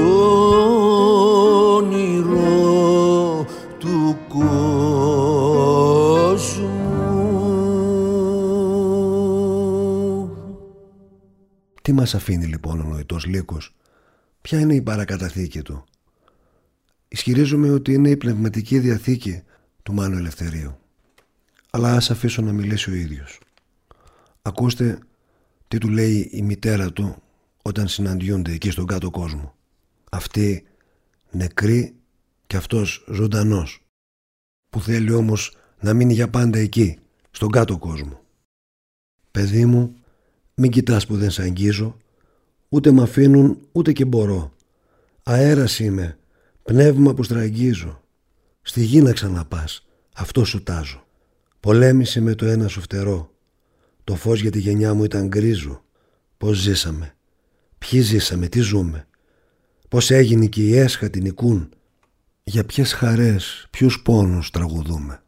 όνειρο του κόσμου. Τι μας αφήνει λοιπόν ο νοητός λύκος? Ποια είναι η παρακαταθήκη του? Ισχυρίζομαι ότι είναι η πνευματική διαθήκη του Μάνου Ελευθερίου. Αλλά ας αφήσω να μιλήσει ο ίδιος. Ακούστε τι του λέει η μητέρα του όταν συναντιούνται εκεί στον κάτω κόσμο. Αυτή νεκρή και αυτός ζωντανός, που θέλει όμως να μείνει για πάντα εκεί, στον κάτω κόσμο. Παιδί μου, μην κοιτάς που δεν σ' αγγίζω, ούτε μ' αφήνουν ούτε και μπορώ. Αέρας είμαι, πνεύμα που στραγγίζω. Στη γη να ξαναπάς, αυτό σου τάζω. Πολέμησε με το ένα σου φτερό. Το φως για τη γενιά μου ήταν γκρίζο. Πώς ζήσαμε, ποιοι ζήσαμε, τι ζούμε. Πώς έγινε και οι έσχατοι νικούν. Για ποιες χαρές, ποιους πόνους τραγουδούμε.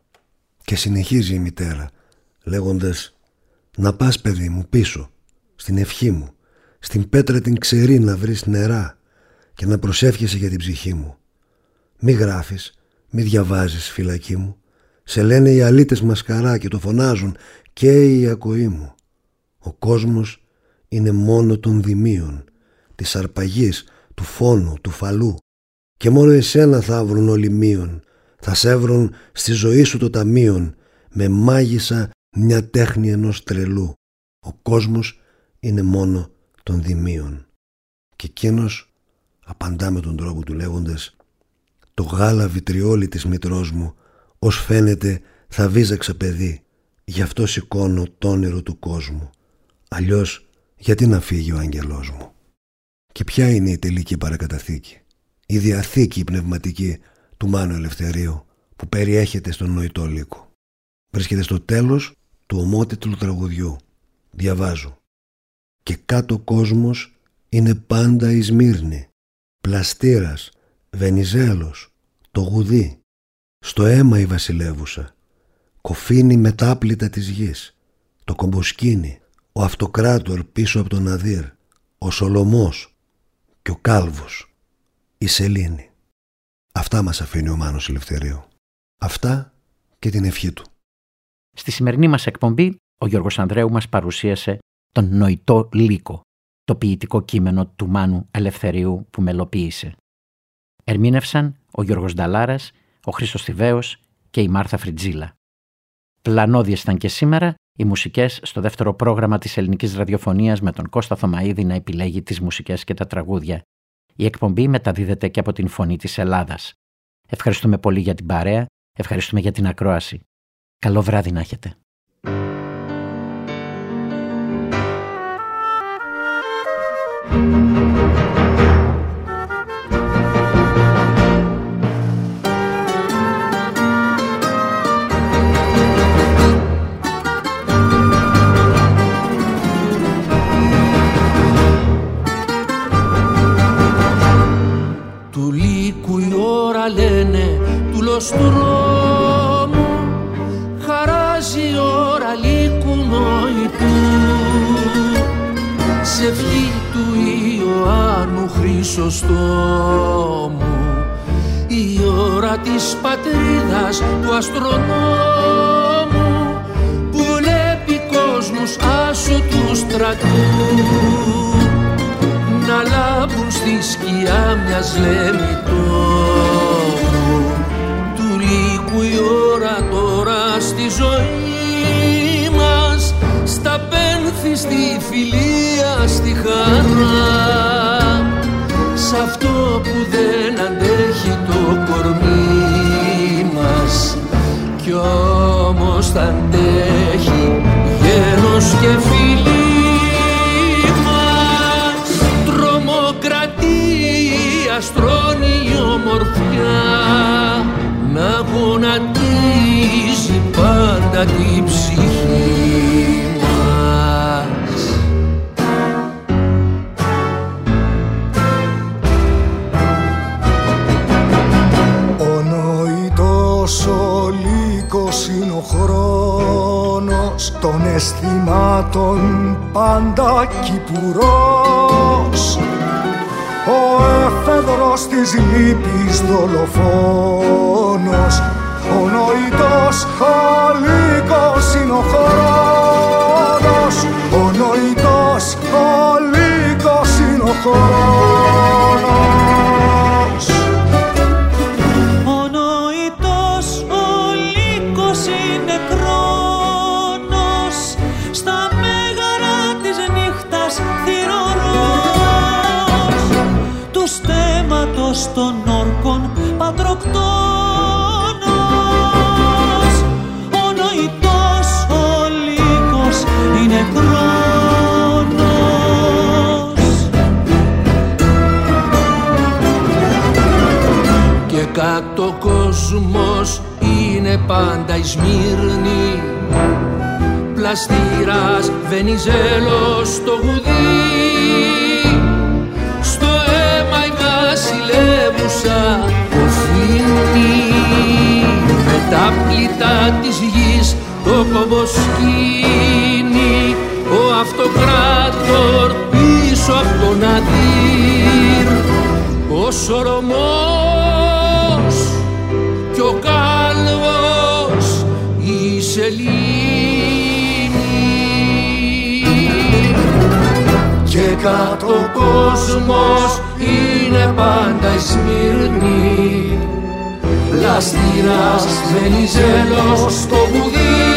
Και συνεχίζει η μητέρα λέγοντας: να πας παιδί μου πίσω, στην ευχή μου, στην πέτρα την ξερή να βρεις νερά και να προσεύχεσαι για την ψυχή μου. Μη γράφεις, μη διαβάζεις φυλακή μου. Σε λένε οι αλήτες μασκαρά και το φωνάζουν και η ακοή μου. Ο κόσμος είναι μόνο των δημίων, της αρπαγής, του φόνου, του φαλού. Και μόνο εσένα θα βρουν όλοι μείον. Θα σε βρουν στη ζωή σου το ταμείον, με μάγισσα μια τέχνη ενός τρελού. Ο κόσμος είναι μόνο των δημίων. Και εκείνος απαντά με τον τρόπο του λέγοντας: το γάλα βιτριόλι της μητρός μου, ως φαίνεται θα βίζαξα παιδί. Γι' αυτό σηκώνω το όνειρο του κόσμου. Αλλιώς γιατί να φύγει ο άγγελός μου? Και ποια είναι η τελική παρακαταθήκη? Η διαθήκη πνευματική του Μάνου Ελευθερίου, που περιέχεται στον νοητό λύκο. Βρίσκεται στο τέλος του ομότιτλου τραγουδιού. Διαβάζω: και κάτω κόσμος είναι πάντα η Σμύρνη, Πλαστήρας, Βενιζέλος, το γουδί. Στο αίμα η βασιλεύουσα, κοφίνει μετάπλητα της γης, το κομποσκίνι, ο αυτοκράτορ πίσω από τον Αδύρ, ο Σολομός και ο Κάλβος, η Σελήνη. Αυτά μας αφήνει ο Μάνος Ελευθερίου. Αυτά και την ευχή του. Στη σημερινή μας εκπομπή, ο Γιώργος Ανδρέου μας παρουσίασε τον νοητό λύκο, το ποιητικό κείμενο του Μάνου Ελευθερίου που μελοποίησε. Ερμήνευσαν ο Γιώργος Νταλάρας, ο Χρήστος Θηβαίος και η Μάρθα Φριτζίλα. Πλανώδιες ήταν και σήμερα οι μουσικές στο δεύτερο πρόγραμμα της ελληνικής ραδιοφωνίας, με τον Κώστα Θωμαΐδη να επιλέγει τις μουσικές και τα τραγούδια. Η εκπομπή μεταδίδεται και από την Φωνή της Ελλάδας. Ευχαριστούμε πολύ για την παρέα, ευχαριστούμε για την ακρόαση. Καλό βράδυ να έχετε. Του λύκου η ώρα λένε του λοστρόμου, χαράζει η ώρα λύκου νοητού. Σε ευχή του Ιωάννου Χρυσοστόμου, η ώρα της πατρίδας του αστρονόμου, που βλέπει κόσμους άσου του στρατού να λάμπουν στη σκιά μιας λεμιτόμου. Του που η ώρα τώρα στη ζωή μας, στα πένθη, στη φιλία, στη χαρά, σ' αυτό που δεν αντέχει το κορμί μας, κι όμως θα αντέχει γένος και φιλί μας. Τρομοκρατία στρώνει η ομορφιά, να γονατίζει πάντα την ψυχή μας. Ο νοητός ο λύκος είναι ο χρόνος των αισθημάτων πάντα κυπουρός, ο εφεδρός της λύπης δολοφόνος. Ο νοητός ο λύκος είναι ο χρόνος, ο νοητός ο λύκος είναι ο χρόνος. Ο νοητός ο λύκος είναι χρόνος, στα μέγαρα της νύχτας θυρωρός, του στέματος των όρκων πατροκτόνος. Ο νοητός ο λύκος είναι χρόνος. Και κάτω κόσμος είναι πάντα η Σμύρνη, πλαστήρας, Βενιζέλος το γουδί, στο αίμα η βασιλεύουσα οφείλει, με τα πλήτα της γης το κομποσκίνη, ο αυτοκράτορ πίσω από τον Αδύρ, ο Σολομός κι ο Κάλβος η Σελήνη. Και κάτω ο κόσμος είναι πάντα η Σμύρνη, πλαστήρας, Βενιζέλος το γουδί,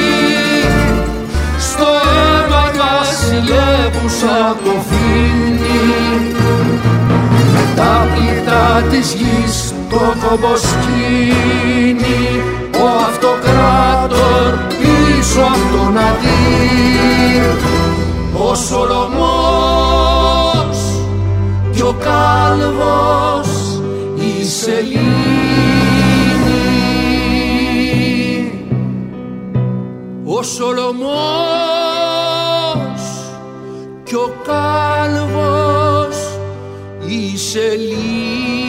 στο αίμα η βασιλεύουσα το φίνει, με τα πλήτα της γης το κομποσκίνη, ο αυτοκράτορ πίσω από τον Αδύρ, ο Σολομός κι ο Κάλβος η Σελήνη. Ο Σολομός κι ο Κάλβος η Σελήνη.